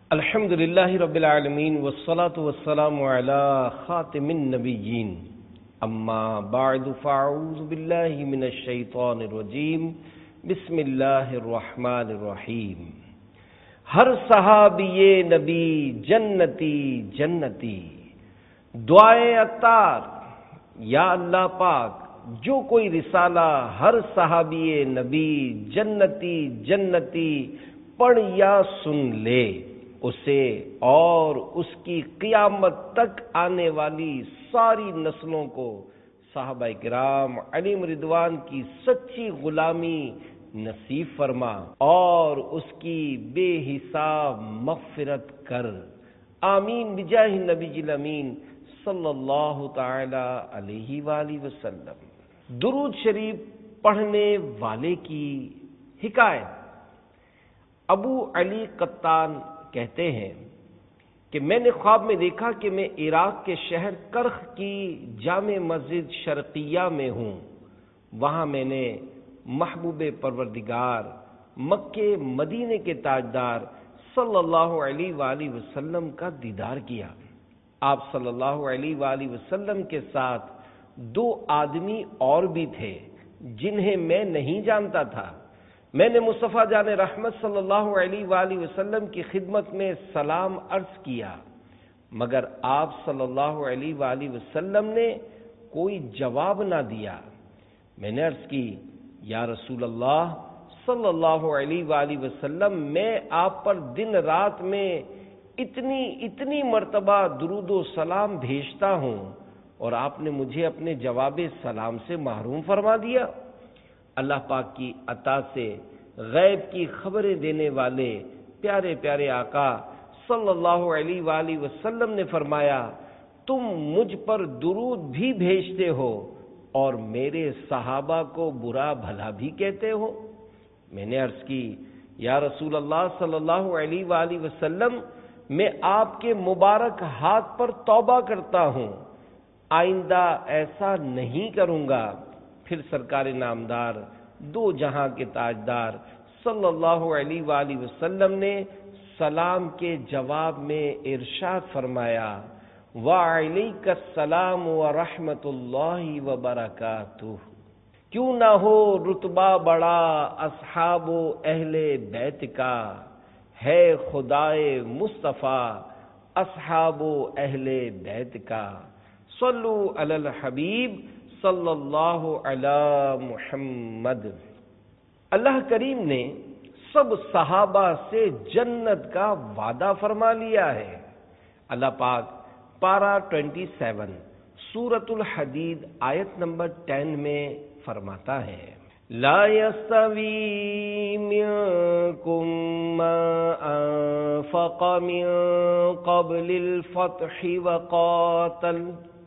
الحمد للہ رب العالمین والصلاة والسلام علی خاتم النبیین اما بعد فاعوذ باللہ من الشیطان الرجیم بسم اللہ الرحمن الرحیم۔ ہر صحابی نبی جنتی جنتی، دعائے عطار یا اللہ پاک جو کوئی رسالہ ہر صحابی نبی جنتی جنتی پڑھ یا سن لے، اسے اور اس کی قیامت تک آنے والی ساری نسلوں کو صحابہ کرام علیہم رضوان کی سچی غلامی نصیب فرما اور اس کی بے حساب مغفرت کر، آمین بجاہ نبی الامین صلی اللہ تعالی علیہ وآلہ وسلم۔ درود شریف پڑھنے والے کی حکایت۔ ابو علی قطان کہتے ہیں کہ میں نے خواب میں دیکھا کہ میں عراق کے شہر کرخ کی جامع مسجد شرقیہ میں ہوں۔ وہاں میں نے محبوب پروردگار مکے مدینے کے تاجدار صلی اللہ علیہ وآلہ وسلم کا دیدار کیا۔ آپ صلی اللہ علیہ وآلہ وسلم کے ساتھ دو آدمی اور بھی تھے جنہیں میں نہیں جانتا تھا۔ میں نے مصطفیٰ جان رحمت صلی اللہ علیہ وآلہ وسلم کی خدمت میں سلام عرض کیا، مگر آپ صلی اللہ علیہ وآلہ وسلم نے کوئی جواب نہ دیا۔ میں نے عرض کی، یا رسول اللہ صلی اللہ علیہ وآلہ وسلم، میں آپ پر دن رات میں اتنی مرتبہ درود و سلام بھیجتا ہوں اور آپ نے مجھے اپنے جواب سلام سے محروم فرما دیا۔ اللہ پاک کی عطا سے غیب کی خبریں دینے والے پیارے پیارے آقا صلی اللہ علیہ وآلہ وسلم نے فرمایا، تم مجھ پر درود بھی بھیجتے ہو اور میرے صحابہ کو برا بھلا بھی کہتے ہو۔ میں نے عرض کی، یا رسول اللہ صلی اللہ علیہ وآلہ وسلم، میں آپ کے مبارک ہاتھ پر توبہ کرتا ہوں، آئندہ ایسا نہیں کروں گا۔ پھر سرکار نامدار دو جہاں کے تاجدار صلی اللہ علیہ وآلہ وسلم نے سلام کے جواب میں ارشاد فرمایا، وعلیک السلام ورحمۃ اللہ وبرکاتہ۔ کیوں نہ ہو رتبہ بڑا اصحاب و اہل بیت کا، ہے خدائے مصطفیٰ اصحاب و اہل بیت کا۔ صلو علی الحبیب صلی اللہ علی محمد۔ اللہ کریم نے سب صحابہ سے جنت کا وعدہ فرما لیا ہے۔ اللہ پاک پارہ 27 سورۃ الحدید آیت نمبر 10 میں فرماتا ہے، لا یستوی منکم من انفق من قبل الفتح وقاتل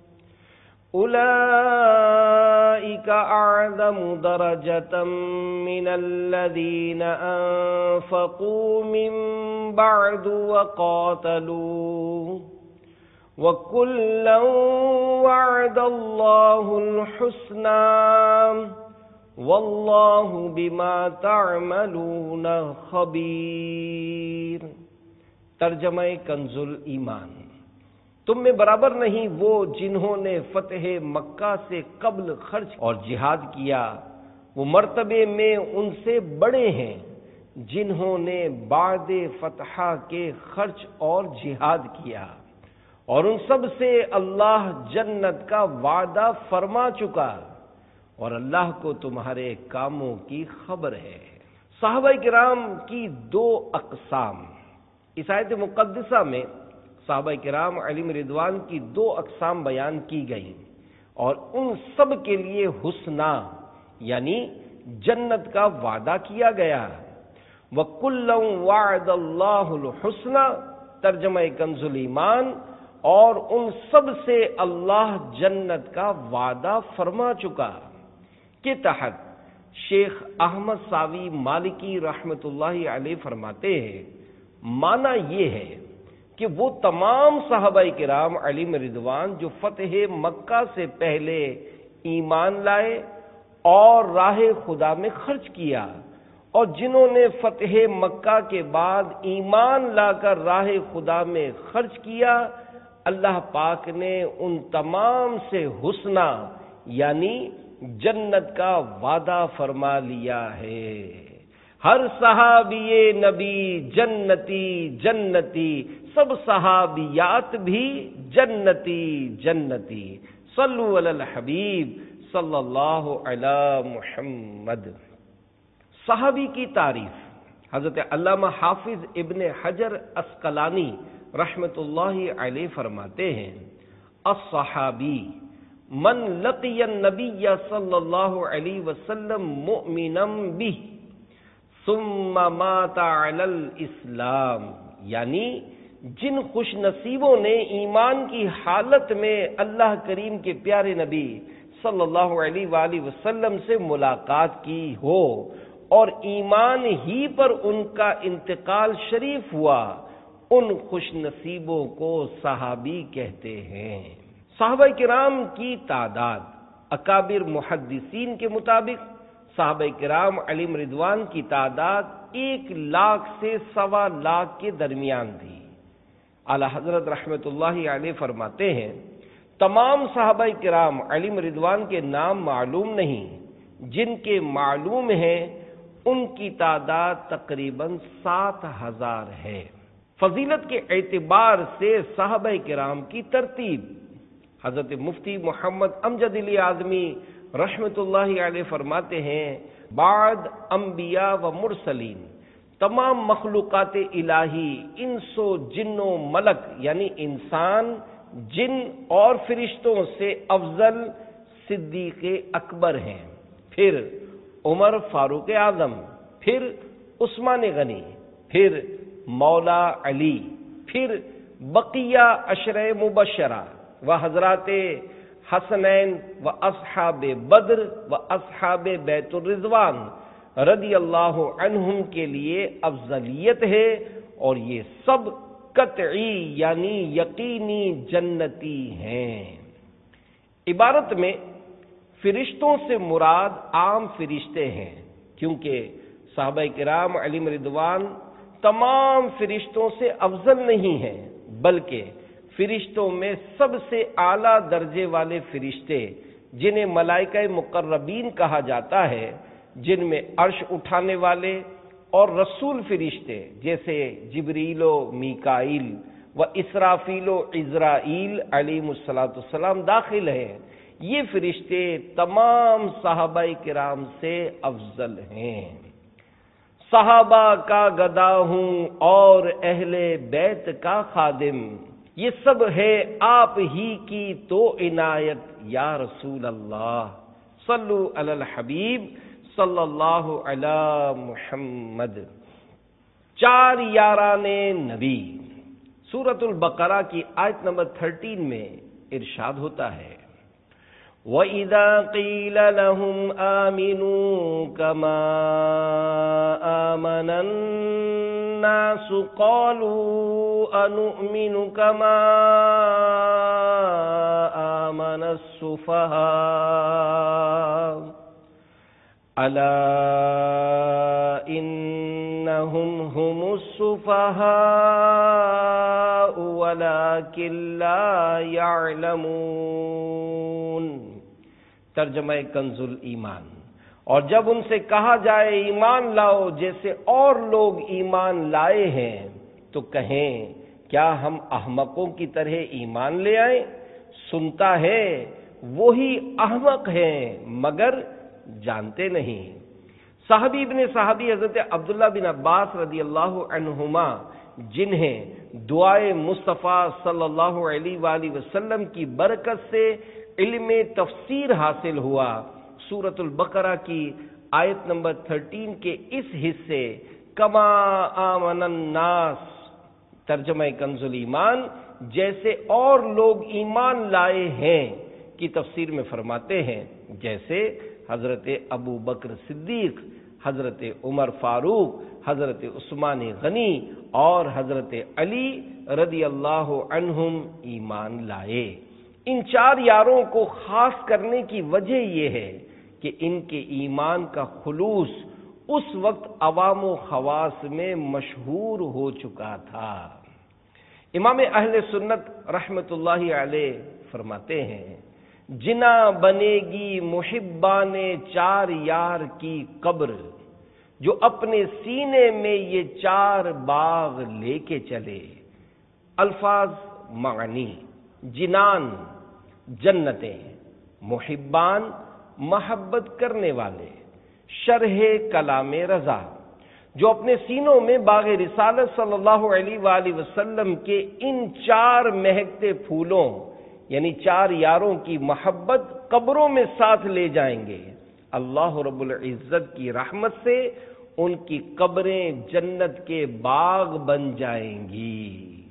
اولئک اعظم درجة من الذین انفقوا من بعد وقاتلوا وکلا وعد اللہ الحسنى واللہ بما تعملون خبیر۔ ترجمہ کنز ایمان۔ تم میں برابر نہیں وہ جنہوں نے فتح مکہ سے قبل خرچ اور جہاد کیا، وہ مرتبے میں ان سے بڑے ہیں جنہوں نے بعد فتح کے خرچ اور جہاد کیا، اور ان سب سے اللہ جنت کا وعدہ فرما چکا، اور اللہ کو تمہارے کاموں کی خبر ہے۔ صحابہ کرام کی دو اقسام۔ اس آیت مقدسہ میں صحابہ کرام علیہم رضوان کی دو اقسام بیان کی گئیں، اور ان سب کے لیے حسنہ یعنی جنت کا وعدہ کیا گیا۔ وَكُلًّا وَعَدَ اللَّهُ الْحُسْنَى ترجمہ کنز ایمان، اور ان سب سے اللہ جنت کا وعدہ فرما چکا کے تحت شیخ احمد ساوی مالکی رحمت اللہ علیہ فرماتے ہیں، معنی یہ ہے کہ وہ تمام صحابہ کرام علیہم رضوان جو فتح مکہ سے پہلے ایمان لائے اور راہ خدا میں خرچ کیا، اور جنہوں نے فتح مکہ کے بعد ایمان لا کر راہ خدا میں خرچ کیا، اللہ پاک نے ان تمام سے حسنہ یعنی جنت کا وعدہ فرما لیا ہے۔ ہر صحابی نبی جنتی جنتی، سب صحابیات بھی جنتی جنتی۔ صلو علی الحبیب صلی اللہ علی محمد۔ صحابی کی تعریف حضرت علامہ حافظ ابن حجر عسقلانی رحمۃ اللہ علیہ فرماتے ہیں، الصحابی من لقی النبی صلی اللہ علیہ وسلم مؤمنا بہ ثم مات علی الاسلام، یعنی جن خوش نصیبوں نے ایمان کی حالت میں اللہ کریم کے پیارے نبی صلی اللہ علیہ وآلہ وسلم سے ملاقات کی ہو اور ایمان ہی پر ان کا انتقال شریف ہوا، ان خوش نصیبوں کو صحابی کہتے ہیں۔ صحابہ کرام کی تعداد اکابر محدثین کے مطابق صحابہ کرام علیہم رضوان کی تعداد 1,00,000 سے 1,25,000 کے درمیان تھی۔ اعلی حضرت رحمت اللہ علیہ فرماتے ہیں، تمام صحابہ کرام علیہم رضوان کے نام معلوم نہیں، جن کے معلوم ہیں ان کی تعداد تقریباً 7,000 ہے۔ فضیلت کے اعتبار سے صحابہ کرام کی ترتیب حضرت مفتی محمد امجد علی اعظمی رحمت اللہ علیہ فرماتے ہیں، بعد انبیاء و مرسلین، تمام مخلوقات الہی انس و جن و ملک یعنی انسان، جن اور فرشتوں سے افضل صدیق اکبر ہیں، پھر عمر فاروق اعظم، پھر عثمان غنی، پھر مولا علی، پھر بقیہ عشرہ مبشرہ و حضرات حسنین و اصحاب بدر و اصحاب بیت الرضوان رضی اللہ عنہم کے لیے افضلیت ہے، اور یہ سب قطعی یعنی یقینی جنتی ہیں۔ عبارت میں فرشتوں سے مراد عام فرشتے ہیں، کیونکہ صحابہ کرام علیہم رضوان تمام فرشتوں سے افضل نہیں ہیں، بلکہ فرشتوں میں سب سے اعلیٰ درجے والے فرشتے جنہیں ملائکہ مقربین کہا جاتا ہے، جن میں عرش اٹھانے والے اور رسول فرشتے جیسے جبریل و میکائیل و اسرافیل و عزرائیل علیہم السلام داخل ہیں، یہ فرشتے تمام صحابہ کرام سے افضل ہیں۔ صحابہ کا گدا ہوں اور اہل بیت کا خادم، یہ سب ہے آپ ہی کی تو عنایت یا رسول اللہ۔ صلو علی الحبیب صلی اللہ علی محمد۔ 4 یاران نبی، سورۃ البقرہ کی آیت نمبر 13 میں ارشاد ہوتا ہے، وَإِذَا قِيلَ لَهُمْ آمِنُوا كَمَا آمَنَ النَّاسُ قَالُوا أَنُؤْمِنُ كَمَا آمَنَ السُّفَهَاءُ أَلَا إِنَّهُمْ هُمُ السُّفَهَاءُ وَلَكِنْ لَا يَعْلَمُونَ۔ ترجمہ کنز ایمان۔ اور جب ان سے کہا جائے ایمان لاؤ جیسے اور لوگ ایمان لائے ہیں، تو کہیں کیا ہم احمقوں کی طرح ایمان لے آئیں؟ سنتا ہے وہی احمق ہیں مگر جانتے نہیں۔ صحابی ابن صحابی حضرت عبداللہ بن عباس رضی اللہ عنہما، جنہیں دعائے مصطفیٰ صلی اللہ علیہ وآلہ وسلم کی برکت سے علم تفسیر حاصل ہوا، سورۃ البقرہ کی آیت نمبر 13 کے اس حصے کما آمن الناس، ترجمہ کنز ایمان، جیسے اور لوگ ایمان لائے ہیں کی تفسیر میں فرماتے ہیں، جیسے حضرت ابو بکر صدیق، حضرت عمر فاروق، حضرت عثمان غنی اور حضرت علی رضی اللہ عنہم ایمان لائے۔ ان 4 یاروں کو خاص کرنے کی وجہ یہ ہے کہ ان کے ایمان کا خلوص اس وقت عوام و خواص میں مشہور ہو چکا تھا۔ امام اہل سنت رحمت اللہ علیہ فرماتے ہیں، جنا بنے گی محبان چار یار کی قبر، جو اپنے سینے میں یہ چار باغ لے کے چلے۔ الفاظ معنی: جنان جنتیں، محبان محبت کرنے والے، شرح کلام رضا، جو اپنے سینوں میں باغ رسالت صلی اللہ علیہ وآلہ وسلم کے ان چار مہکتے پھولوں یعنی چار یاروں کی محبت قبروں میں ساتھ لے جائیں گے۔ اللہ رب العزت کی رحمت سے ان کی قبریں جنت کے باغ بن جائیں گی۔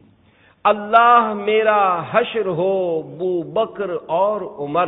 اللہ میرا حشر ہو ابو بکر اور عمر،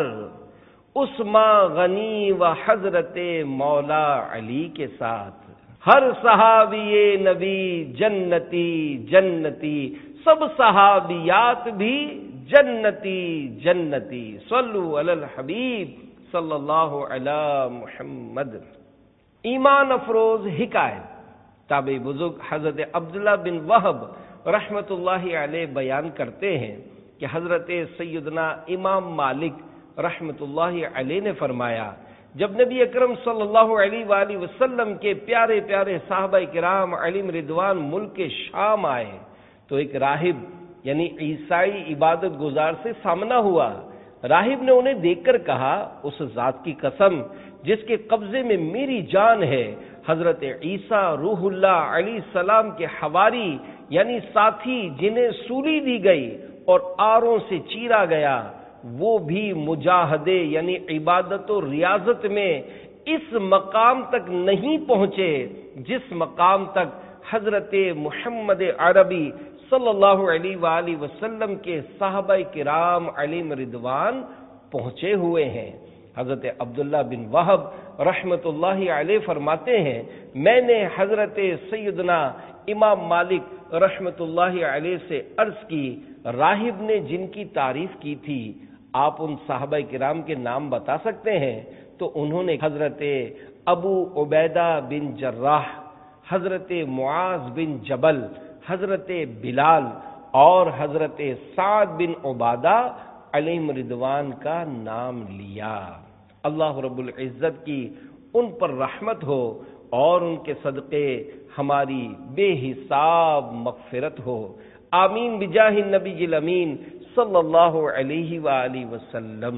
عثمان غنی و حضرت مولا علی کے ساتھ، ہر صحابی نبی جنتی جنتی، سب صحابیات بھی جنتی جنتی۔ صلو علی الحبیب صلی اللہ علی محمد۔ ایمان افروز حکایت تابعی بزرگ حضرت عبداللہ بن وہب رحمت اللہ علیہ بیان کرتے ہیں کہ حضرت سیدنا امام مالک رحمت اللہ علیہ نے فرمایا، جب نبی اکرم صلی اللہ علیہ وآلہ وسلم کے پیارے پیارے صحابہ کرام علیہم رضوان ملک شام آئے تو ایک راہب یعنی عیسائی عبادت گزار سے سامنا ہوا۔ راہب نے انہیں دیکھ کر کہا، اس ذات کی قسم جس کے قبضے میں میری جان ہے، حضرت عیسیٰ روح اللہ علیہ السلام کے حواری یعنی ساتھی جنہیں سولی دی گئی اور آروں سے چیرا گیا، وہ بھی مجاہدے یعنی عبادت و ریاضت میں اس مقام تک نہیں پہنچے جس مقام تک حضرت محمد عربی صلی اللہ علیہ وآلہ وسلم کے صحابہ کرام علیہم رضوان پہنچے ہوئے ہیں۔ حضرت عبداللہ بن وہب رحمت اللہ علیہ فرماتے ہیں، میں نے حضرت سیدنا امام مالک رحمت اللہ علیہ سے عرض کی، راہب نے جن کی تعریف کی تھی آپ ان صحابہ کرام کے نام بتا سکتے ہیں؟ تو انہوں نے حضرت ابو عبیدہ بن جراح، حضرت معاذ بن جبل، حضرت بلال اور حضرت سعد بن عبادہ علیہم رضوان کا نام لیا۔ اللہ رب العزت کی ان پر رحمت ہو اور ان کے صدقے ہماری بے حساب مغفرت ہو، آمین بجاہ النبی الامین صلی اللہ علیہ وآلہ وسلم۔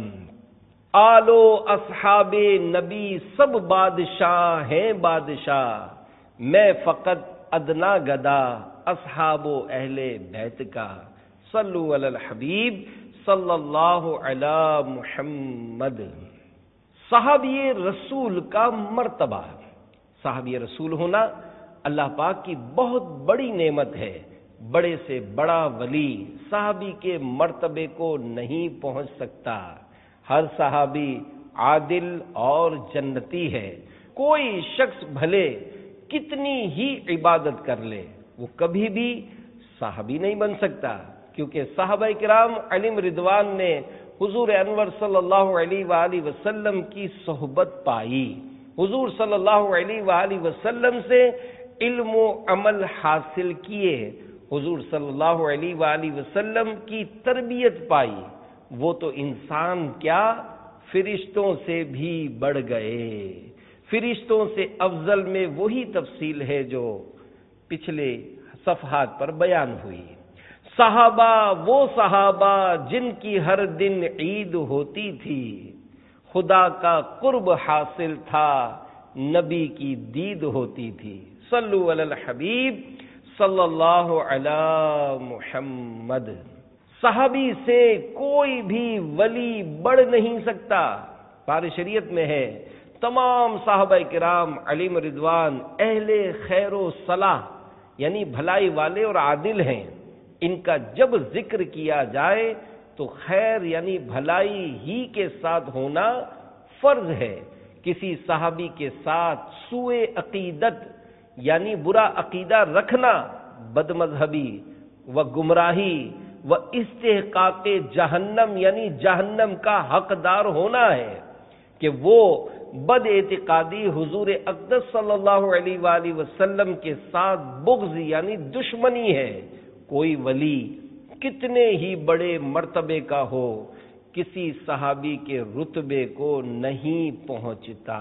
آل و اصحاب نبی سب بادشاہ ہیں بادشاہ، میں فقط ادنا گدا اصحاب و اہل بیت کا۔ صلو علی الحبیب صلی اللہ علی محمد۔ صحابی رسول کا مرتبہ، صحابی رسول ہونا اللہ پاک کی بہت بڑی نعمت ہے۔ بڑے سے بڑا ولی صحابی کے مرتبے کو نہیں پہنچ سکتا۔ ہر صحابی عادل اور جنتی ہے۔ کوئی شخص بھلے کتنی ہی عبادت کر لے، وہ کبھی بھی صحابی نہیں بن سکتا، کیونکہ صحابہ کرام علیہم رضوان نے حضور انور صلی اللہ علیہ وآلہ وسلم کی صحبت پائی، حضور صلی اللہ علیہ وآلہ وسلم سے علم و عمل حاصل کیے، حضور صلی اللہ علیہ وآلہ وسلم کی تربیت پائی۔ وہ تو انسان کیا فرشتوں سے بھی بڑھ گئے۔ فرشتوں سے افضل میں وہی تفصیل ہے جو پچھلے صفحات پر بیان ہوئی۔ صحابہ وہ صحابہ جن کی ہر دن عید ہوتی تھی، خدا کا قرب حاصل تھا، نبی کی دید ہوتی تھی۔ صلو علی الحبیب صلی اللہ علی محمد۔ صحابی سے کوئی بھی ولی بڑھ نہیں سکتا۔ بار شریعت میں ہے تمام صحابہ کرام علیہم رضوان اہل خیر و صلاح یعنی بھلائی والے اور عادل ہیں۔ ان کا جب ذکر کیا جائے تو خیر یعنی بھلائی ہی کے ساتھ ہونا فرض ہے۔ کسی صحابی کے ساتھ سوء عقیدت یعنی برا عقیدہ رکھنا بد مذہبی و گمراہی و استحقاق جہنم یعنی جہنم کا حقدار ہونا ہے، کہ وہ بد اعتقادی حضور اقدس صلی اللہ علیہ وآلہ وسلم کے ساتھ بغض یعنی دشمنی ہے۔ کوئی ولی کتنے ہی بڑے مرتبے کا ہو، کسی صحابی کے رتبے کو نہیں پہنچتا۔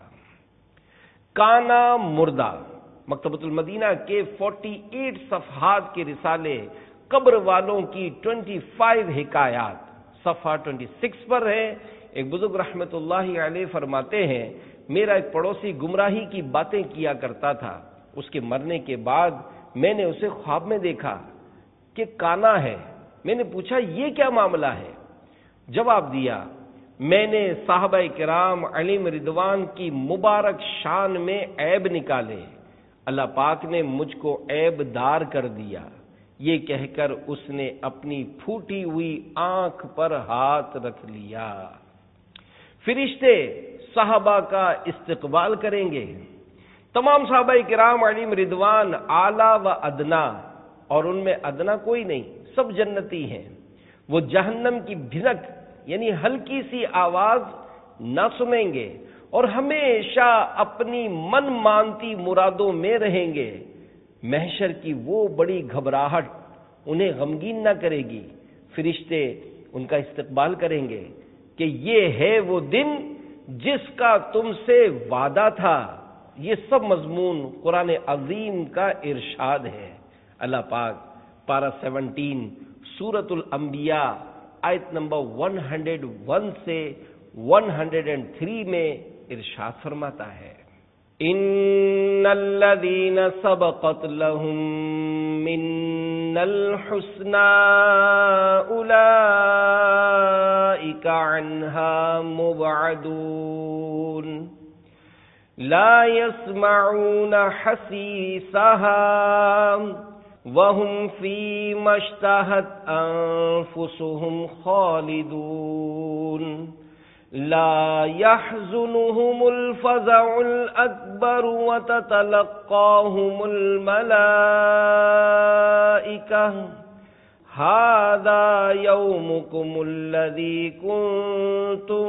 کانا مردہ، مکتبۃ المدینہ کے 48 صفحات کے رسالے قبر والوں کی 25 حکایات صفحہ 26 پر ہے۔ ایک بزرگ رحمت اللہ علیہ فرماتے ہیں، میرا ایک پڑوسی گمراہی کی باتیں کیا کرتا تھا، اس کے مرنے کے بعد میں نے اسے خواب میں دیکھا کہ کانا ہے۔ میں نے پوچھا یہ کیا معاملہ ہے؟ جواب دیا، میں نے صحابہ کرام علیہم رضوان کی مبارک شان میں عیب نکالے، اللہ پاک نے مجھ کو عیب دار کر دیا۔ یہ کہہ کر اس نے اپنی پھوٹی ہوئی آنکھ پر ہاتھ رکھ لیا۔ فرشتے صحابہ کا استقبال کریں گے۔ تمام صحابہ کرام علیہم رضوان اعلیٰ و ادنا، اور ان میں ادنا کوئی نہیں، سب جنتی ہیں۔ وہ جہنم کی بھنک یعنی ہلکی سی آواز نہ سنیں گے اور ہمیشہ اپنی من مانتی مرادوں میں رہیں گے۔ محشر کی وہ بڑی گھبراہٹ انہیں غمگین نہ کرے گی۔ فرشتے ان کا استقبال کریں گے کہ یہ ہے وہ دن جس کا تم سے وعدہ تھا۔ یہ سب مضمون قرآن عظیم کا ارشاد ہے۔ اللہ پاک پارہ 17 سورۃ الانبیاء آیت نمبر 101 سے 103 میں ارشاد فرماتا ہے، ان الذین سبقت لهم من الحسنى اولئک عنها مبعدون لا يسمعون حسیسها وهم فيما اشتهت أنفسهم خالدون لا يحزنهم الفزع الأكبر وتتلقاهم الملائكة هذا يومكم الذي كنتم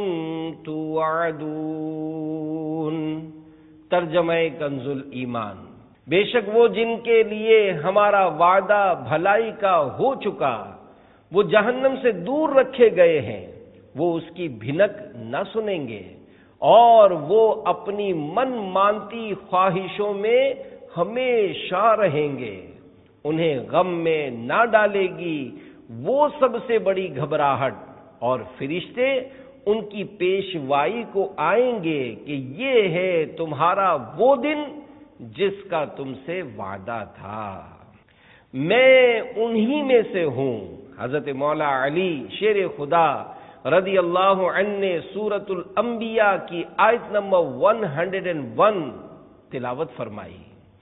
توعدون۔ ترجمہ کنز الایمان، بے شک وہ جن کے لیے ہمارا وعدہ بھلائی کا ہو چکا، وہ جہنم سے دور رکھے گئے ہیں، وہ اس کی بھنک نہ سنیں گے اور وہ اپنی من مانتی خواہشوں میں ہمیشہ رہیں گے۔ انہیں غم میں نہ ڈالے گی وہ سب سے بڑی گھبراہٹ، اور فرشتے ان کی پیشوائی کو آئیں گے کہ یہ ہے تمہارا وہ دن جس کا تم سے وعدہ تھا۔ میں انہی میں سے ہوں۔ حضرت مولا علی شیر خدا رضی اللہ عنہ نے سورۃ الانبیاء کی آیت نمبر 101 تلاوت فرمائی،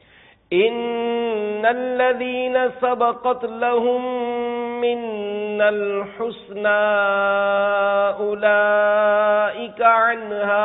ان الذین سبقت لهم من الحسنى اولئک عنها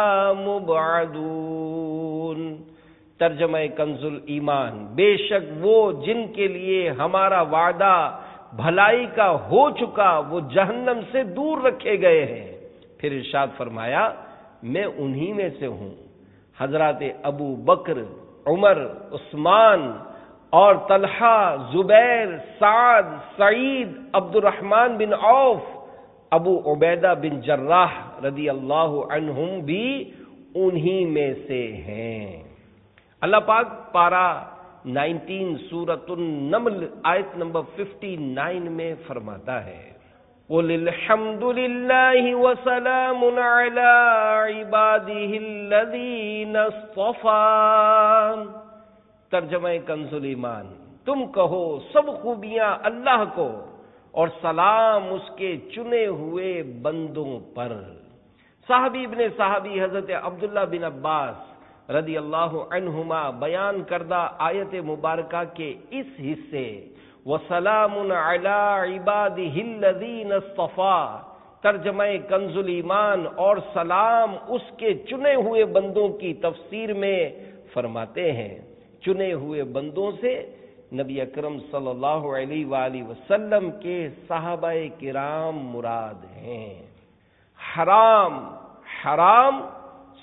مبعدون۔ ترجمہ کنز الایمان، بے شک وہ جن کے لیے ہمارا وعدہ بھلائی کا ہو چکا وہ جہنم سے دور رکھے گئے ہیں۔ پھر ارشاد فرمایا میں انہی میں سے ہوں۔ حضرات ابو بکر، عمر، عثمان اور طلحہ، زبیر، سعد، سعید، عبد الرحمن بن عوف، ابو عبیدہ بن جراح رضی اللہ عنہم بھی انہی میں سے ہیں۔ اللہ پاک پارہ 19 سورۃ النمل آیت نمبر 59 میں فرماتا ہے، قُلِ الْحَمْدُ لِلَّهِ وَسَلَامٌ عَلَىٰ عِبَادِهِ الَّذِينَ اصْطَفَىٰ۔ ترجمہ کنز الایمان، تم کہو سب خوبیاں اللہ کو اور سلام اس کے چنے ہوئے بندوں پر۔ صحابی ابن صحابی حضرت عبداللہ بن عباس رضی اللہ عنہما بیان کردہ آیت مبارکہ کے اس حصے وَسَلَامٌ عَلَىٰ عِبَادِهِ الَّذِينَ اصْطَفَىٰ ترجمہ کنز الایمان اور سلام اس کے چنے ہوئے بندوں کی تفسیر میں فرماتے ہیں، چنے ہوئے بندوں سے نبی اکرم صلی اللہ علیہ وآلہ وسلم کے صحابہ کرام مراد ہیں۔ حرام حرام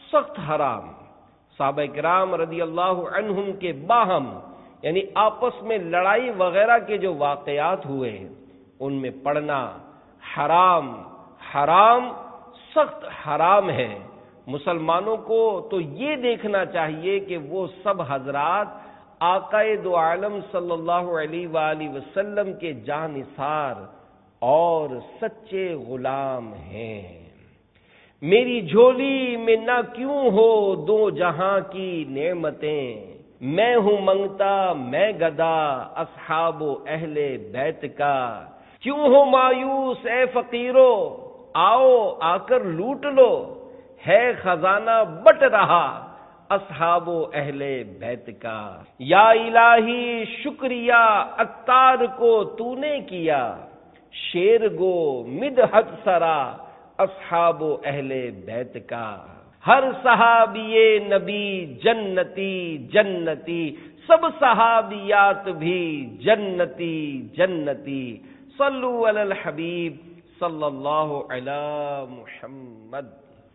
سخت حرام. صحابہ کرام رضی اللہ عنہم کے باہم یعنی آپس میں لڑائی وغیرہ کے جو واقعات ہوئے ان میں پڑھنا حرام، حرام سخت حرام ہے. مسلمانوں کو تو یہ دیکھنا چاہیے کہ وہ سب حضرات آقائے دو عالم صلی اللہ علیہ وآلہ وسلم کے جانثار اور سچے غلام ہیں. میری جھولی میں نہ کیوں ہو دو جہاں کی نعمتیں، میں ہوں منگتا میں گدا اصحاب و اہل بیت کا. کیوں ہو مایوس اے فقیرو، آؤ آ کر لوٹ لو، ہے خزانہ بٹ رہا اصحاب و اہل بیت کا. یا الہی شکریہ عطار کو تو نے کیا، شیر گو مدحت سرا اصحاب و اہل بیت کا. ہر صحابی نبی جنتی جنتی، سب صحابیات بھی جنتی جنتی. صلو علی الحبیب صلی اللہ علی محمد.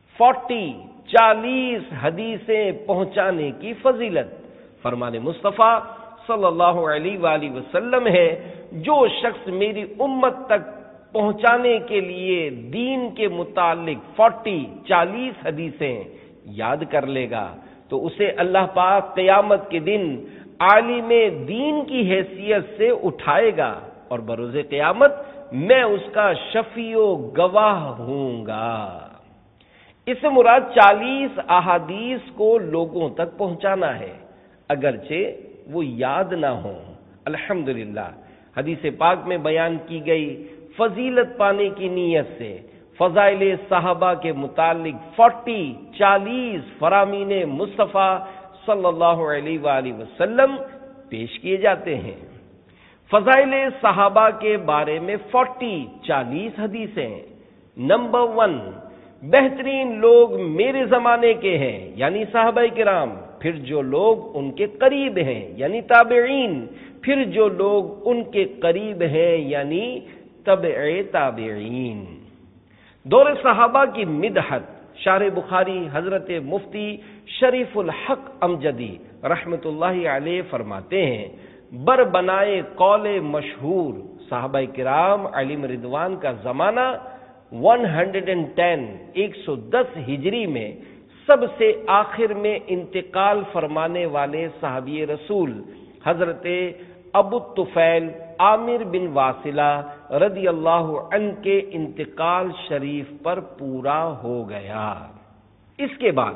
40 حدیثیں پہنچانے کی فضیلت. فرمان مصطفیٰ صلی اللہ علیہ وآلہ وسلم ہے، جو شخص میری امت تک پہنچانے کے لیے دین کے متعلق 40 حدیثیں یاد کر لے گا تو اسے اللہ پاک قیامت کے دن عالم دین کی حیثیت سے اٹھائے گا اور بروز قیامت میں اس کا شفیع و گواہ ہوں گا. اس سے مراد 40 احادیث کو لوگوں تک پہنچانا ہے اگرچہ وہ یاد نہ ہوں. الحمدللہ حدیث پاک میں بیان کی گئی فضیلت پانے کی نیت سے فضائل صحابہ کے متعلق 40 فرامین مصطفیٰ صلی اللہ علیہ وآلہ وسلم پیش کیے جاتے ہیں. فضائل صحابہ کے بارے میں 40 حدیثیں. نمبر 1، بہترین لوگ میرے زمانے کے ہیں یعنی صحابہ کرام، پھر جو لوگ ان کے قریب ہیں یعنی تابعین، پھر جو لوگ ان کے قریب ہیں یعنی تبع تابعین. دور صحابہ کی مدحت. شارح بخاری حضرت مفتی شریف الحق امجدی رحمت اللہ علیہ فرماتے ہیں، بر بنائے قول مشہور صحابہ کرام علیہم رضوان کا زمانہ 110 ہجری میں سب سے آخر میں انتقال فرمانے والے صحابی رسول حضرت ابو طفیل عامر بن واصلہ رضی اللہ عنہ کے انتقال شریف پر پورا ہو گیا. اس کے بعد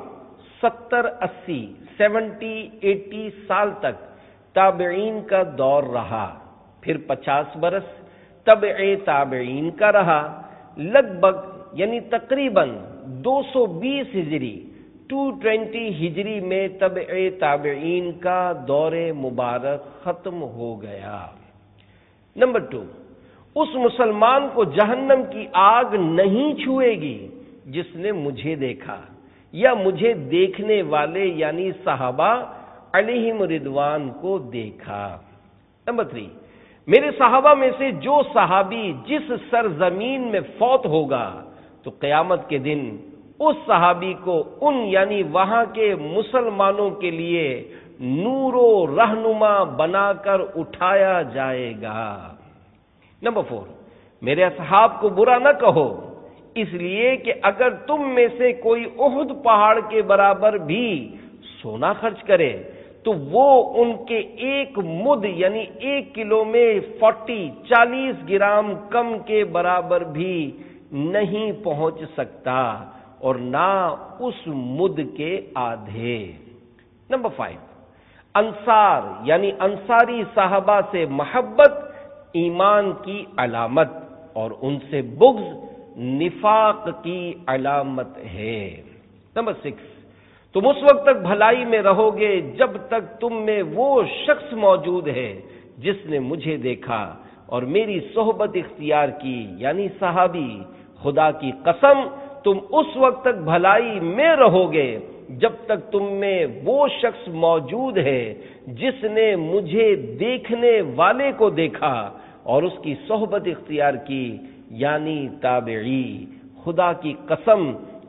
70 سال تک تابعین کا دور رہا، پھر 50 برس تبع تابعین کا رہا. لگ بھگ یعنی تقریباً 220 ہجری 220 ہجری میں تبع تابعین کا دور مبارک ختم ہو گیا. نمبر 2، اس مسلمان کو جہنم کی آگ نہیں چھوئے گی جس نے مجھے دیکھا یا مجھے دیکھنے والے یعنی صحابہ علیہم رضوان کو دیکھا. نمبر 3، میرے صحابہ میں سے جو صحابی جس سرزمین میں فوت ہوگا تو قیامت کے دن اس صحابی کو ان یعنی وہاں کے مسلمانوں کے لیے نور و رہنما بنا کر اٹھایا جائے گا. نمبر 4، میرے اصحاب کو برا نہ کہو، اس لیے کہ اگر تم میں سے کوئی احد پہاڑ کے برابر بھی سونا خرچ کرے تو وہ ان کے ایک مد یعنی 1 کلو میں 40 گرام کم کے برابر بھی نہیں پہنچ سکتا اور نہ اس مد کے آدھے. نمبر 5، انصار یعنی انصاری صحابہ سے محبت ایمان کی علامت اور ان سے بغض نفاق کی علامت ہے. نمبر 6، تم اس وقت تک بھلائی میں رہو گے جب تک تم میں وہ شخص موجود ہے جس نے مجھے دیکھا اور میری صحبت اختیار کی یعنی صحابی. خدا کی قسم تم اس وقت تک بھلائی میں رہو گے جب تک تم میں وہ شخص موجود ہے جس نے مجھے دیکھنے والے کو دیکھا اور اس کی صحبت اختیار کی یعنی تابعی. خدا کی قسم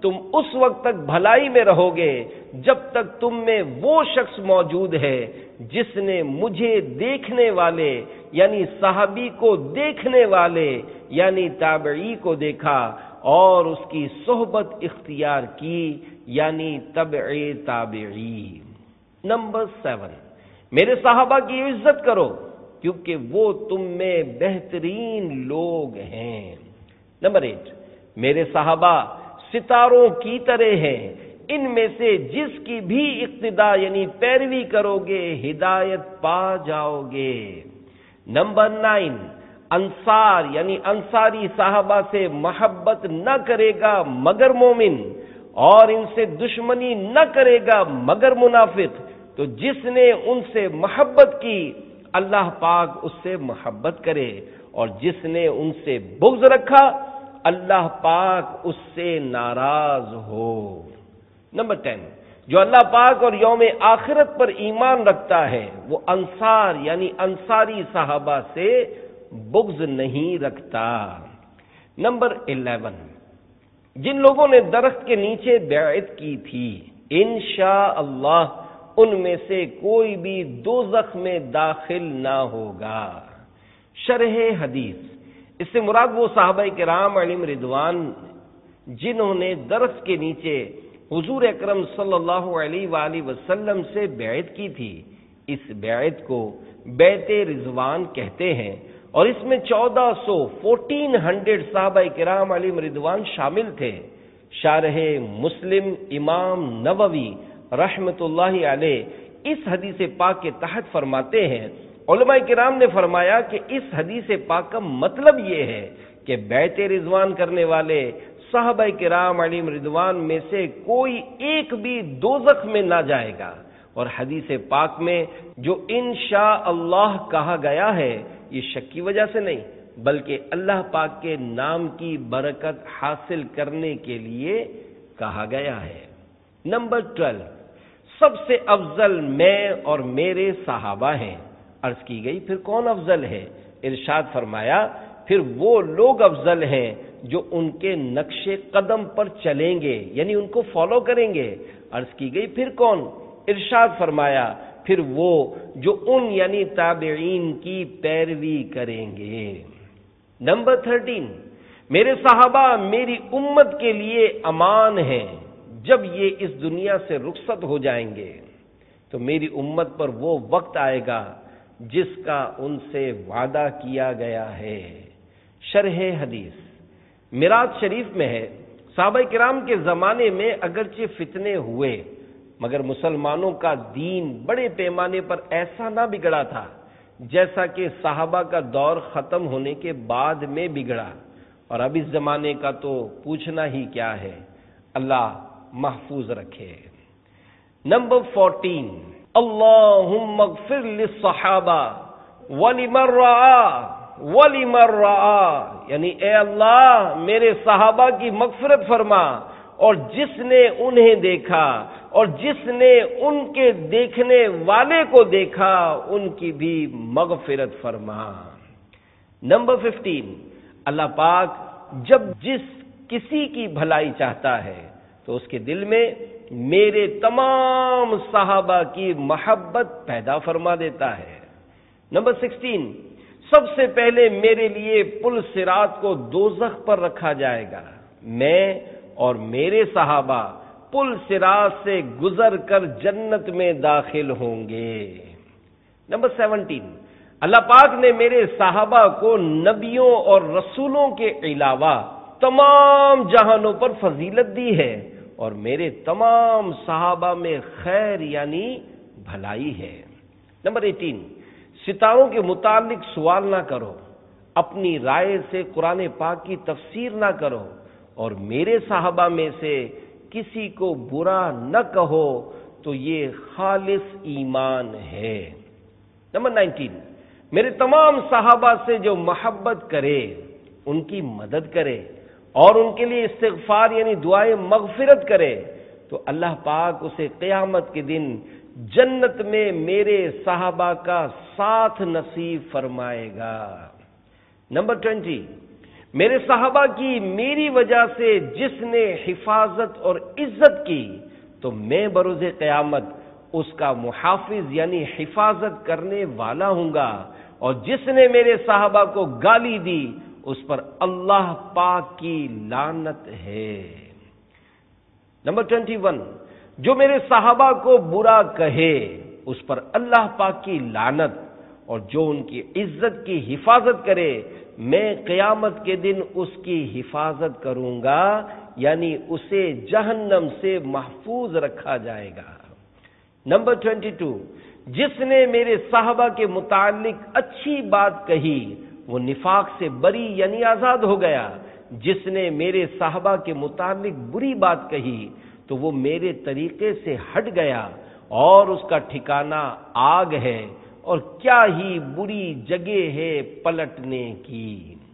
تم اس وقت تک بھلائی میں رہو گے جب تک تم میں وہ شخص موجود ہے جس نے مجھے دیکھنے والے یعنی صحابی کو دیکھنے والے یعنی تابعی کو دیکھا اور اس کی صحبت اختیار کی یعنی تبع تابعی۔ نمبر 7، میرے صحابہ کی عزت کرو کیونکہ وہ تم میں بہترین لوگ ہیں۔ نمبر 8، میرے صحابہ ستاروں کی طرح ہیں، ان میں سے جس کی بھی اقتدا یعنی پیروی کرو گے ہدایت پا جاؤ گے۔ نمبر 9، انصار یعنی انصاری صحابہ سے محبت نہ کرے گا مگر مومن، اور ان سے دشمنی نہ کرے گا مگر منافق۔ تو جس نے ان سے محبت کی اللہ پاک اس سے محبت کرے، اور جس نے ان سے بغض رکھا اللہ پاک اس سے ناراض ہو۔ نمبر 10، جو اللہ پاک اور یوم آخرت پر ایمان رکھتا ہے وہ انصار یعنی انصاری صحابہ سے بغض نہیں رکھتا۔ نمبر 11، جن لوگوں نے درخت کے نیچے بیعت کی تھی انشاءاللہ ان میں سے کوئی بھی دوزخ میں داخل نہ ہوگا۔ شرح حدیث، اس سے مراد وہ صحابہ کرام علیہم رضوان جنہوں نے درخت کے نیچے حضور اکرم صلی اللہ علیہ وآلہ وسلم سے بیعت کی تھی، اس بیعت کو بیعت رضوان کہتے ہیں، اور اس میں 1400 صحابہ کرام علیہم رضوان شامل تھے۔ شارح مسلم امام نووی رحمت اللہ علیہ اس حدیث پاک کے تحت فرماتے ہیں، علماء کرام نے فرمایا کہ اس حدیث پاک کا مطلب یہ ہے کہ بیعت رضوان کرنے والے صحابہ کرام علیہم رضوان میں سے کوئی ایک بھی دوزخ میں نہ جائے گا۔ اور حدیث پاک میں جو انشاءاللہ کہا گیا ہے یہ شک کی وجہ سے نہیں بلکہ اللہ پاک کے نام کی برکت حاصل کرنے کے لیے کہا گیا ہے۔ نمبر 12، سب سے افضل میں اور میرے صحابہ ہیں۔ عرض کی گئی پھر کون افضل ہے؟ ارشاد فرمایا پھر وہ لوگ افضل ہیں جو ان کے نقش قدم پر چلیں گے یعنی ان کو فالو کریں گے۔ عرض کی گئی پھر کون؟ ارشاد فرمایا پھر وہ جو ان یعنی تابعین کی پیروی کریں گے۔ نمبر 13، میرے صحابہ میری امت کے لیے امان ہیں، جب یہ اس دنیا سے رخصت ہو جائیں گے تو میری امت پر وہ وقت آئے گا جس کا ان سے وعدہ کیا گیا ہے۔ شرح حدیث، معراج شریف میں ہے صحابہ کرام کے زمانے میں اگرچہ فتنے ہوئے مگر مسلمانوں کا دین بڑے پیمانے پر ایسا نہ بگڑا تھا جیسا کہ صحابہ کا دور ختم ہونے کے بعد میں بگڑا، اور اب اس زمانے کا تو پوچھنا ہی کیا ہے، اللہ محفوظ رکھے۔ نمبر 14، اللہم اغفر للصحابہ ولمن رعا یعنی اے اللہ میرے صحابہ کی مغفرت فرما، اور جس نے انہیں دیکھا اور جس نے ان کے دیکھنے والے کو دیکھا ان کی بھی مغفرت فرما۔ نمبر 15، اللہ پاک جب جس کسی کی بھلائی چاہتا ہے تو اس کے دل میں میرے تمام صحابہ کی محبت پیدا فرما دیتا ہے۔ نمبر 16، سب سے پہلے میرے لیے پل صراط کو دوزخ پر رکھا جائے گا، میں اور میرے صحابہ پل صراط سے گزر کر جنت میں داخل ہوں گے۔ نمبر 17، اللہ پاک نے میرے صحابہ کو نبیوں اور رسولوں کے علاوہ تمام جہانوں پر فضیلت دی ہے، اور میرے تمام صحابہ میں خیر یعنی بھلائی ہے۔ نمبر 18، ستاروں کے متعلق سوال نہ کرو، اپنی رائے سے قرآن پاک کی تفسیر نہ کرو، اور میرے صحابہ میں سے کسی کو برا نہ کہو تو یہ خالص ایمان ہے۔ نمبر 19، میرے تمام صحابہ سے جو محبت کرے ان کی مدد کرے اور ان کے لیے استغفار یعنی دعائیں مغفرت کرے تو اللہ پاک اسے قیامت کے دن جنت میں میرے صحابہ کا ساتھ نصیب فرمائے گا۔ نمبر 20، میرے صحابہ کی میری وجہ سے جس نے حفاظت اور عزت کی تو میں بروز قیامت اس کا محافظ یعنی حفاظت کرنے والا ہوں گا، اور جس نے میرے صحابہ کو گالی دی اس پر اللہ پاک کی لعنت ہے۔ نمبر 21، جو میرے صحابہ کو برا کہے اس پر اللہ پاک کی لعنت، اور جو ان کی عزت کی حفاظت کرے میں قیامت کے دن اس کی حفاظت کروں گا، یعنی اسے جہنم سے محفوظ رکھا جائے گا۔ نمبر 22، جس نے میرے صحابہ کے متعلق اچھی بات کہی وہ نفاق سے بری یعنی آزاد ہو گیا، جس نے میرے صحابہ کے متعلق بری بات کہی تو وہ میرے طریقے سے ہٹ گیا اور اس کا ٹھکانہ آگ ہے، اور کیا ہی بری جگہ ہے پلٹنے کی۔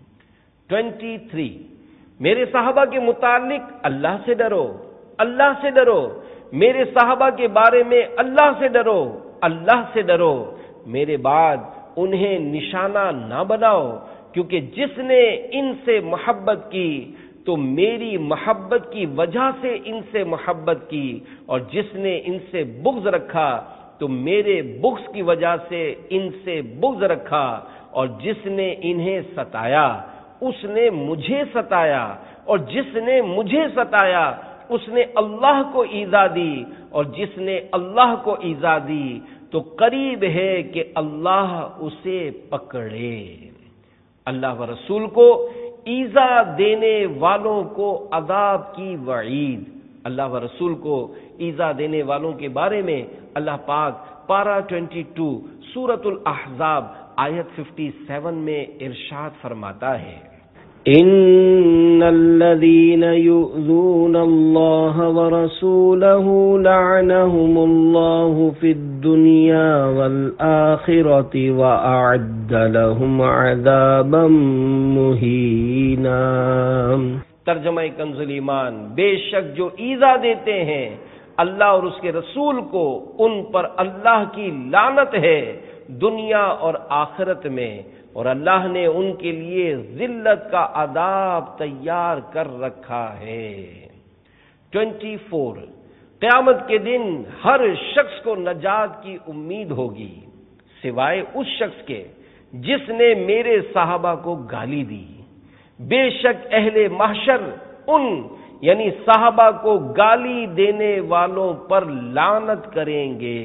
23، میرے صحابہ کے متعلق اللہ سے ڈرو، اللہ سے ڈرو، میرے صحابہ کے بارے میں اللہ سے ڈرو، اللہ سے ڈرو، میرے بعد انہیں نشانہ نہ بناؤ، کیونکہ جس نے ان سے محبت کی تو میری محبت کی وجہ سے ان سے محبت کی، اور جس نے ان سے بغض رکھا تو میرے بغض کی وجہ سے ان سے بغض رکھا، اور جس نے انہیں ستایا اس نے مجھے ستایا، اور جس نے مجھے ستایا اس نے اللہ کو ایذا دی، اور جس نے اللہ کو ایذا دی تو قریب ہے کہ اللہ اسے پکڑے۔ اللہ و رسول کو ایذا دینے والوں کو عذاب کی وعید۔ اللہ و رسول کو ایذا دینے والوں کے بارے میں اللہ پاک پارہ 22 سورۃ الاحزاب آیت 57 میں ارشاد فرماتا ہے، ان الذين يؤذون الله ورسوله لعنهم الله في الدنيا والآخرة وأعد لهم عذابا مهينا۔ ترجمہ کنز الایمان، بے شک جو ایذا دیتے ہیں اللہ اور اس کے رسول کو ان پر اللہ کی لعنت ہے دنیا اور آخرت میں، اور اللہ نے ان کے لیے ذلت کا عذاب تیار کر رکھا ہے۔ 24، قیامت کے دن ہر شخص کو نجات کی امید ہوگی سوائے اس شخص کے جس نے میرے صحابہ کو گالی دی، بے شک اہل محشر ان یعنی صحابہ کو گالی دینے والوں پر لعنت کریں گے۔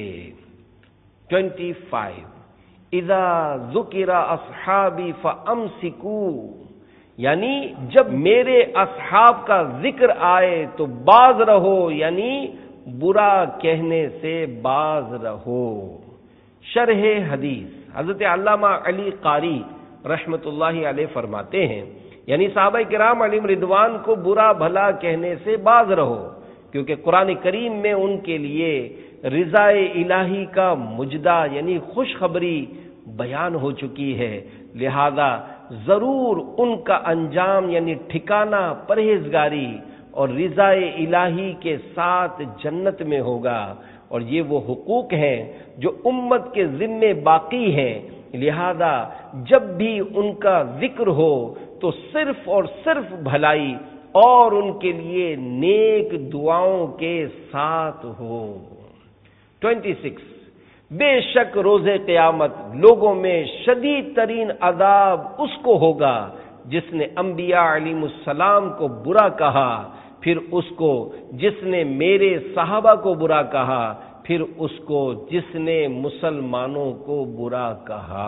25، اذا ذکر اصحابی فامسکوا، یعنی جب میرے اصحاب کا ذکر آئے تو باز رہو، یعنی برا کہنے سے باز رہو۔ شرح حدیث، حضرت علامہ علی قاری رحمۃ اللہ علیہ فرماتے ہیں، یعنی صحابہ کرام علیہم رضوان کو برا بھلا کہنے سے باز رہو، کیونکہ قرآن کریم میں ان کے لیے رضا الہی کا مجدہ یعنی خوشخبری بیان ہو چکی ہے، لہذا ضرور ان کا انجام یعنی ٹھکانہ پرہیزگاری اور رضا الہی کے ساتھ جنت میں ہوگا، اور یہ وہ حقوق ہیں جو امت کے ذمے باقی ہیں، لہذا جب بھی ان کا ذکر ہو تو صرف اور صرف بھلائی اور ان کے لیے نیک دعاؤں کے ساتھ ہو۔ 26، بے شک روز قیامت لوگوں میں شدید ترین عذاب اس کو ہوگا جس نے انبیاء علیہ السلام کو برا کہا، پھر اس کو جس نے میرے صحابہ کو برا کہا، پھر اس کو جس نے مسلمانوں کو برا کہا۔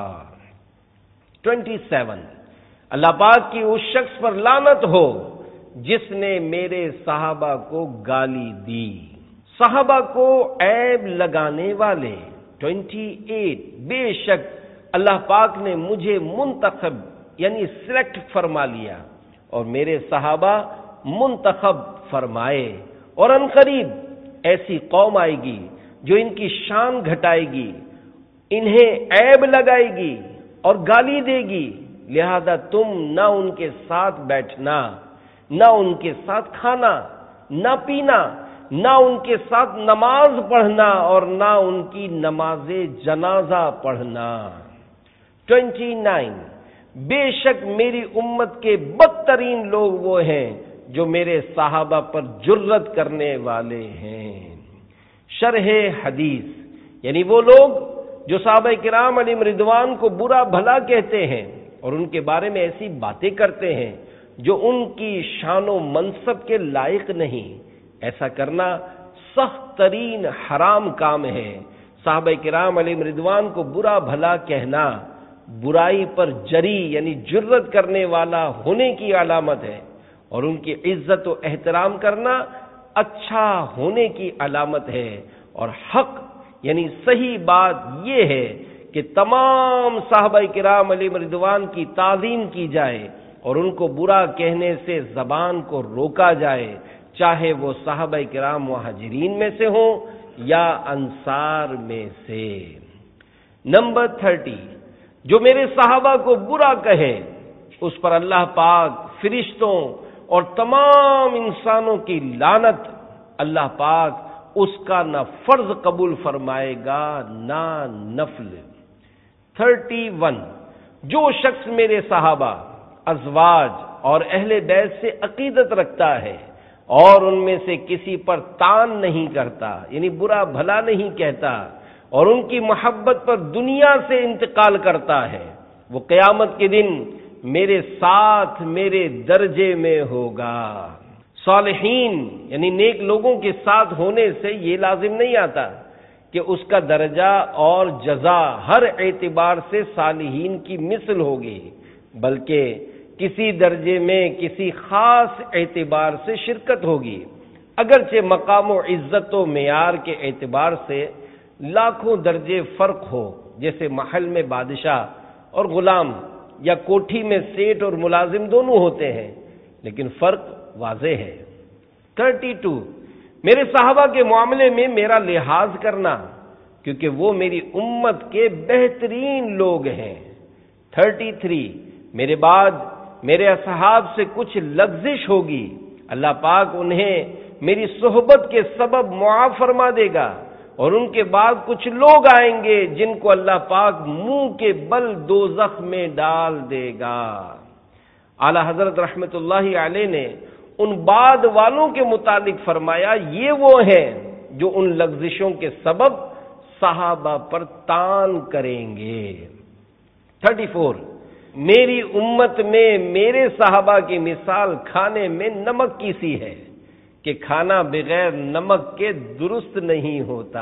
27، اللہ پاک کی اس شخص پر لعنت ہو جس نے میرے صحابہ کو گالی دی، صحابہ کو عیب لگانے والے۔ 28، بے شک اللہ پاک نے مجھے منتخب یعنی سلیکٹ فرما لیا اور میرے صحابہ منتخب فرمائے، اور ان قریب ایسی قوم آئے گی جو ان کی شان گھٹائے گی، انہیں عیب لگائے گی اور گالی دے گی، لہذا تم نہ ان کے ساتھ بیٹھنا، نہ ان کے ساتھ کھانا، نہ پینا، نہ ان کے ساتھ نماز پڑھنا اور نہ ان کی نماز جنازہ پڑھنا۔ 29، بے شک میری امت کے بدترین لوگ وہ ہیں جو میرے صحابہ پر جرت کرنے والے ہیں۔ شرح حدیث، یعنی وہ لوگ جو صحابہ کرام علیہم رضوان کو برا بھلا کہتے ہیں اور ان کے بارے میں ایسی باتیں کرتے ہیں جو ان کی شان و منصب کے لائق نہیں، ایسا کرنا سخت ترین حرام کام ہے۔ صحابہ کرام علیہم رضوان کو برا بھلا کہنا برائی پر جری یعنی جرت کرنے والا ہونے کی علامت ہے، اور ان کی عزت و احترام کرنا اچھا ہونے کی علامت ہے۔ اور حق یعنی صحیح بات یہ ہے کہ تمام صحابہ کرام علیہم رضوان کی تعظیم کی جائے اور ان کو برا کہنے سے زبان کو روکا جائے، چاہے وہ صحابہ کرام مہاجرین میں سے ہوں یا انصار میں سے۔ نمبر 30، جو میرے صحابہ کو برا کہے اس پر اللہ پاک، فرشتوں اور تمام انسانوں کی لعنت، اللہ پاک اس کا نہ فرض قبول فرمائے گا نہ نفل۔ 31، جو شخص میرے صحابہ، ازواج اور اہل بیت سے عقیدت رکھتا ہے اور ان میں سے کسی پر طعن نہیں کرتا یعنی برا بھلا نہیں کہتا اور ان کی محبت پر دنیا سے انتقال کرتا ہے، وہ قیامت کے دن میرے ساتھ میرے درجے میں ہوگا۔ صالحین یعنی نیک لوگوں کے ساتھ ہونے سے یہ لازم نہیں آتا کہ اس کا درجہ اور جزا ہر اعتبار سے صالحین کی مثل ہوگی، بلکہ کسی درجے میں کسی خاص اعتبار سے شرکت ہوگی، اگرچہ مقام و عزت و معیار کے اعتبار سے لاکھوں درجے فرق ہو، جیسے محل میں بادشاہ اور غلام یا کوٹھی میں سیٹ اور ملازم دونوں ہوتے ہیں، لیکن فرق واضح ہے۔ 32، میرے صحابہ کے معاملے میں میرا لحاظ کرنا کیونکہ وہ میری امت کے بہترین لوگ ہیں۔ 33، میرے بعد میرے اصحاب سے کچھ لغزش ہوگی، اللہ پاک انہیں میری صحبت کے سبب معاف فرما دے گا، اور ان کے بعد کچھ لوگ آئیں گے جن کو اللہ پاک منہ کے بل دوزخ میں ڈال دے گا۔ اعلی حضرت رحمت اللہ علیہ نے ان بعد والوں کے متعلق فرمایا، یہ وہ ہیں جو ان لغزشوں کے سبب صحابہ پر طعن کریں گے۔ 34، میری امت میں میرے صحابہ کی مثال کھانے میں نمک کی سی ہے کہ کھانا بغیر نمک کے درست نہیں ہوتا۔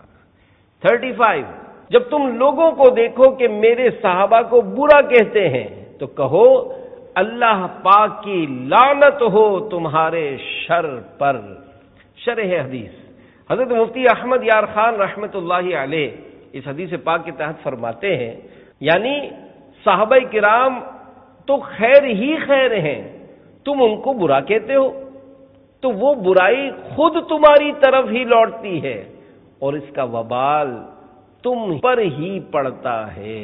35، جب تم لوگوں کو دیکھو کہ میرے صحابہ کو برا کہتے ہیں تو کہو اللہ پاک کی لعنت ہو تمہارے شر پر۔ شرح حدیث، حضرت مفتی احمد یار خان رحمت اللہ علیہ اس حدیث پاک کے تحت فرماتے ہیں، یعنی صحابہ کرام تو خیر ہی خیر ہیں، تم ان کو برا کہتے ہو تو وہ برائی خود تمہاری طرف ہی لوٹتی ہے اور اس کا وبال تم پر ہی پڑتا ہے۔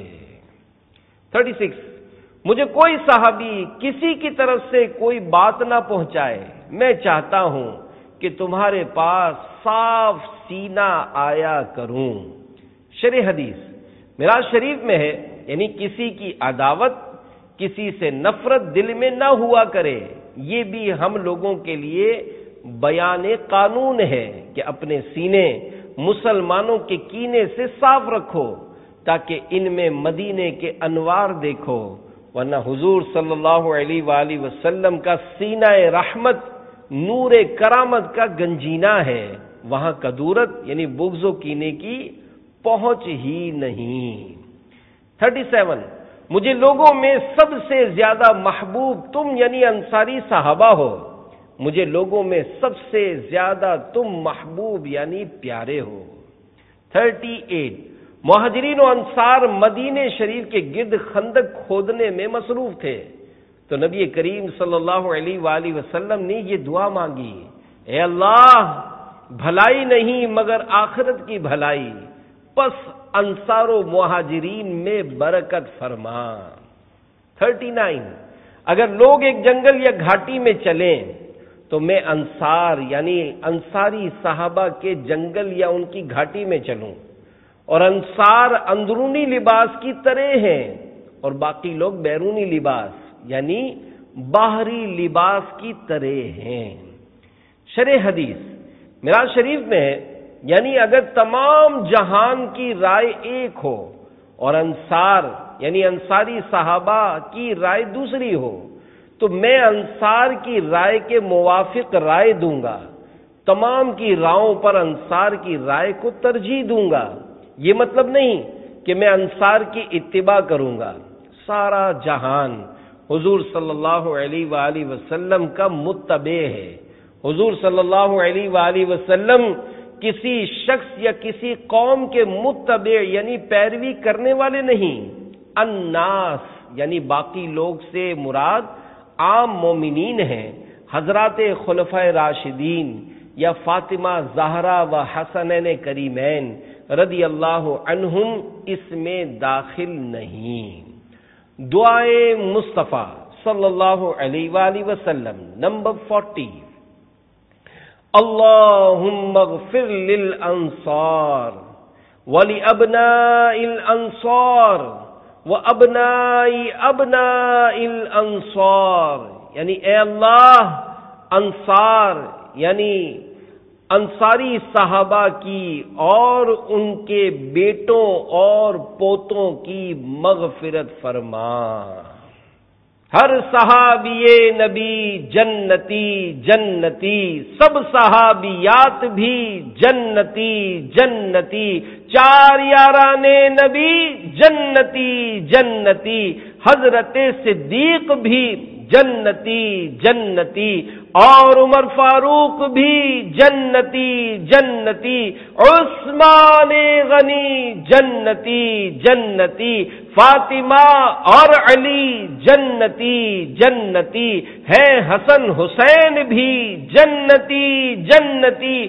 36، مجھے کوئی صحابی کسی کی طرف سے کوئی بات نہ پہنچائے، میں چاہتا ہوں کہ تمہارے پاس صاف سینہ آیا کروں۔ شرح حدیث، معراج شریف میں ہے، یعنی کسی کی عداوت، کسی سے نفرت دل میں نہ ہوا کرے، یہ بھی ہم لوگوں کے لیے بیان قانون ہے کہ اپنے سینے مسلمانوں کے کینے سے صاف رکھو تاکہ ان میں مدینے کے انوار دیکھو، ورنہ حضور صلی اللہ علیہ وآلہ وسلم کا سینہ رحمت نور کرامت کا گنجینہ ہے، وہاں کدورت یعنی بغض و کینے کی پہنچ ہی نہیں۔ 37، مجھے لوگوں میں سب سے زیادہ محبوب تم یعنی انصاری صحابہ ہو، مجھے لوگوں میں سب سے زیادہ تم محبوب یعنی پیارے ہو۔ 38، مہاجرین و انصار مدینے شریف کے گرد خندق کھودنے میں مصروف تھے تو نبی کریم صلی اللہ علیہ وآلہ وسلم نے یہ دعا مانگی، اے اللہ بھلائی نہیں مگر آخرت کی بھلائی، پس انصار و مہاجرین میں برکت فرما۔ 39، اگر لوگ ایک جنگل یا گھاٹی میں چلیں تو میں انصار یعنی انصاری صحابہ کے جنگل یا ان کی گھاٹی میں چلوں، اور انصار اندرونی لباس کی طرح ہیں اور باقی لوگ بیرونی لباس یعنی باہری لباس کی طرح ہیں۔ شرح حدیث معراج شریف میں ہے، یعنی اگر تمام جہان کی رائے ایک ہو اور انصار یعنی انصاری صحابہ کی رائے دوسری ہو تو میں انصار کی رائے کے موافق رائے دوں گا، تمام کی رائوں پر انصار کی رائے کو ترجیح دوں گا۔ یہ مطلب نہیں کہ میں انصار کی اتباع کروں گا، سارا جہان حضور صلی اللہ علیہ وآلہ وسلم کا متبع ہے۔ حضور صلی اللہ علیہ وآلہ وسلم کسی شخص یا کسی قوم کے متبع یعنی پیروی کرنے والے نہیں۔ الناس یعنی باقی لوگ سے مراد عام مومنین ہیں، حضرات خلفائے راشدین یا فاطمہ زہرا و حسنین کریمین رضی اللہ عنہم اس میں داخل نہیں۔ دعائے مصطفیٰ صلی اللہ علیہ وآلہ وسلم نمبر 40۔ اللہم اغفر للانصار ولابناء الانصار وابناء ابناء الانصار، یعنی اے اللہ انصار یعنی انصاری صحابہ کی اور ان کے بیٹوں اور پوتوں کی مغفرت فرما۔ ہر صحابی نبی جنتی جنتی، سب صحابیات بھی جنتی جنتی، چار یاران نبی جنتی جنتی، حضرت صدیق بھی جنتی جنتی، اور عمر فاروق بھی جنتی جنتی، عثمان غنی جنتی جنتی، فاطمہ اور علی جنتی جنتی ہے، حسن حسین بھی جنتی جنتی،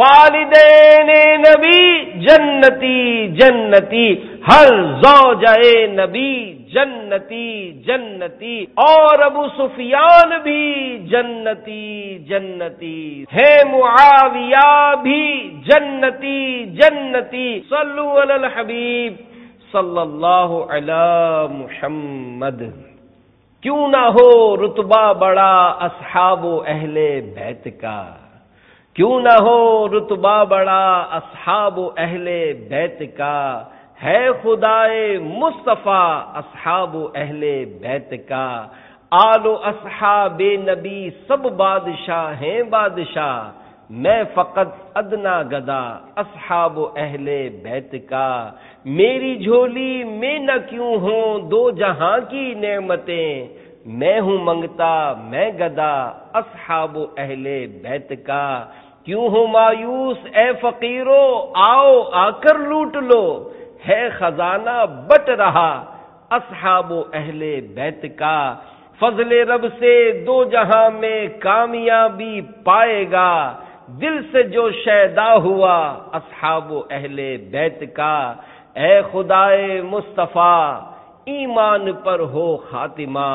والدین نبی جنتی جنتی، ہر زوجہ نبی جنتی جنتی، اور ابو سفیان بھی جنتی جنتی ہے، معاویہ بھی جنتی جنتی۔ صلو علی الحبیب صلی اللہ علی محمد۔ کیوں نہ ہو رتبہ بڑا اصحاب و اہل بیت کا، کیوں نہ ہو رتبہ بڑا اصحاب و اہل بیت کا، ہے خدائے مصطفیٰ اصحاب و اہل بیت کا، آل و اصحاب نبی سب بادشاہ ہیں بادشاہ، میں فقط ادنا گدا اصحاب و اہل بیت کا، میری جھولی میں نہ کیوں ہوں دو جہاں کی نعمتیں، میں ہوں منگتا میں گدا اصحاب و اہل بیت کا، کیوں ہو مایوس اے فقیرو آؤ آ کر لوٹ لو، ہے خزانہ بٹ رہا اصحاب و اہل بیت کا، فضل رب سے دو جہاں میں کامیابی پائے گا، دل سے جو شیدا ہوا اصحاب و اہل بیت کا، اے خدائے مصطفیٰ ایمان پر ہو خاتمہ،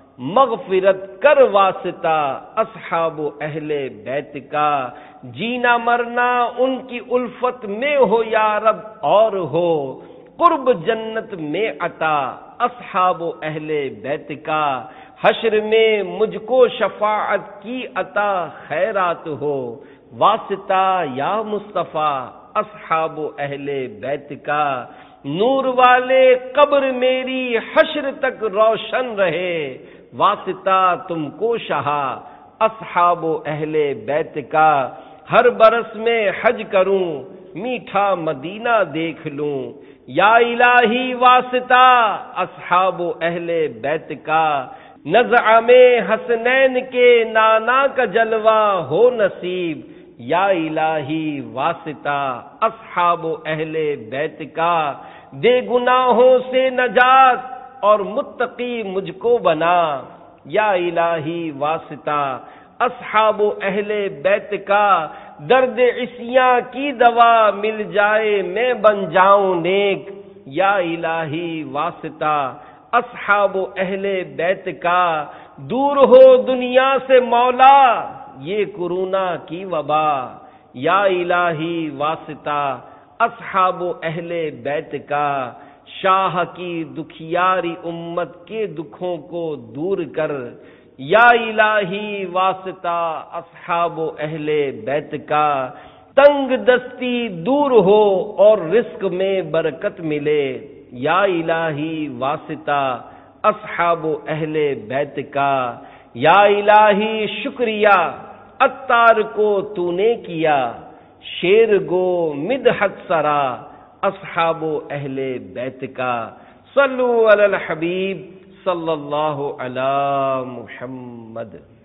مغفرت کر واسطہ اصحاب و اہل بیت کا، جینا مرنا ان کی الفت میں ہو یا رب اور ہو، قرب جنت میں عطا اصحاب و اہل بیت کا، حشر میں مجھ کو شفاعت کی عطا خیرات ہو، واسطہ یا مصطفیٰ اصحاب و اہل بیت کا، نور والے قبر میری حشر تک روشن رہے، واسطہ تم کو شہا اصحاب و اہل بیت کا، ہر برس میں حج کروں میٹھا مدینہ دیکھ لوں، یا الہی واسطہ اصحاب و اہل بیت کا، نزع میں حسنین کے نانا کا جلوہ ہو نصیب، یا الہی واسطہ اصحاب و اہل بیت کا، دے گناہوں سے نجات اور متقی مجھ کو بنا، یا الہی واسطہ اصحاب و اہل بیت کا، درد عصیاں کی دوا مل جائے میں بن جاؤں نیک، یا الہی واسطہ اصحاب و اہل بیت کا، دور ہو دنیا سے مولا یہ کرونا کی وبا، یا الہی واسطہ اصحاب و اہل بیت کا، شاہ کی دکھیاری امت کے دکھوں کو دور کر، یا الہی واسطہ اصحاب و اہل بیت کا، تنگ دستی دور ہو اور رزق میں برکت ملے، یا الہی واسطہ اصحاب و اہل بیت کا، یا الہی شکریہ عطار کو تو نے کیا، شیر گو مدحت سرا اصحاب و اہل بیت کا۔ صلو علی الحبیب صلی اللہ علی محمد۔